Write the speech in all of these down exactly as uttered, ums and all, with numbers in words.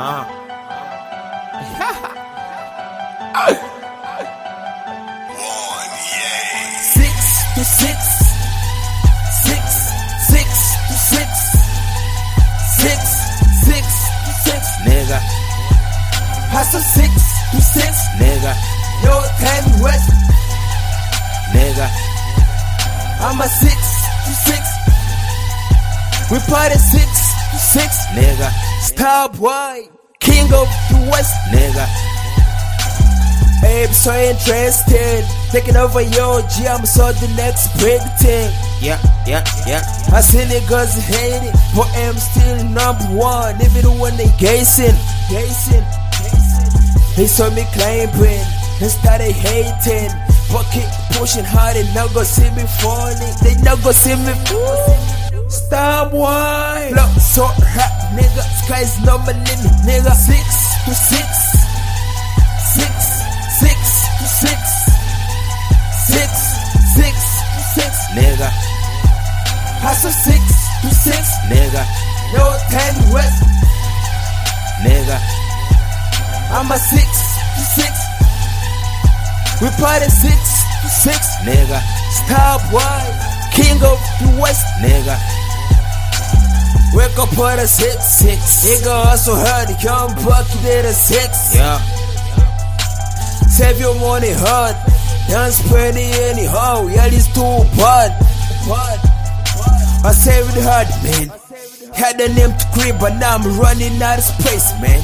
Uh. One, yay. Six to six. Six, six to six. Six, six to six. Nigga, Hustle six to six. nigga, Yo, ten west. nigga, I'm a six to six. We party six to six. nigga, Star boy, king of the west. nigga, Babe, so interested. Taking over your G, I'm so the next big thing. yeah, yeah, yeah, I see niggas hate it, but I'm still number one. Even when they gazing, gazing. They saw me climbing and started hating. But keep pushing hard and not gonna see me falling. They not gonna see me falling. Star boy, look so hot, nigga. Sky's no my limit, nigga. Six to six, six, six to six, six, six to six. nigga, Hustle six to six. nigga, No ten west. nigga, I'm a six to six. We party six to six. nigga, Star boy, king of the west. nigga, Wake up at a six six. Nigga also heard the young bucket at a six. yeah, Save your money hard. Don't spend it anyhow. Yeah, it's too bad. Bad. I saved it hard, man. Had an empty crib, but now I'm running out of space, man.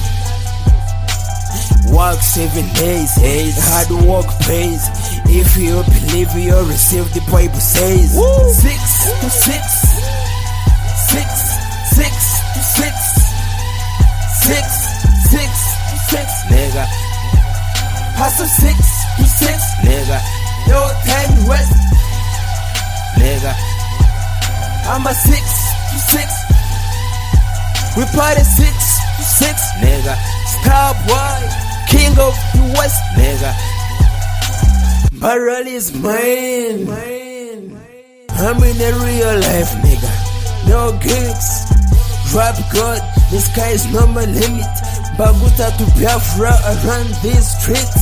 Work seven days, hey, hard work pays. If you believe you'll receive, the Bible says. Woo. Six to six, six, six to six, six, six to six. nigga, Hustle six to six, nigga, yo ten west. nigga, I'm a six to six. We party six to six. nigga, Star boy, king of the west. nigga, My rally is mine. I'm in a real life, nigga. No gigs. Rap God, the sky is not my limit. Baguta to Biafra around these streets.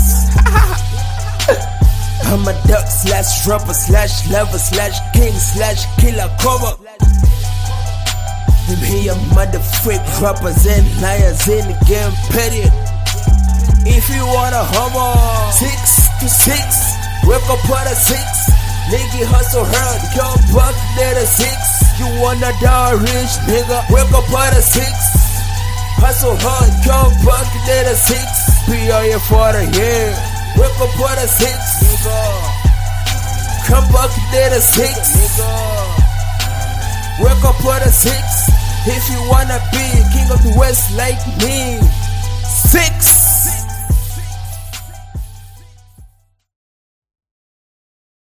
I'm a duck slash rapper slash lover slash king slash killer cover. Them here mother freak rappers and liars in the game, period. If you wanna hover, six to six, wake up at a six. Nigga hustle hard, come back at a six. You wanna die rich, nigga, wake up at a six. Hustle hard, come back at a six. Be on your for the year, wake up at a six, nigga. Come back at a six, nigga. Wake up at a six. If you wanna be king of the west like me, six.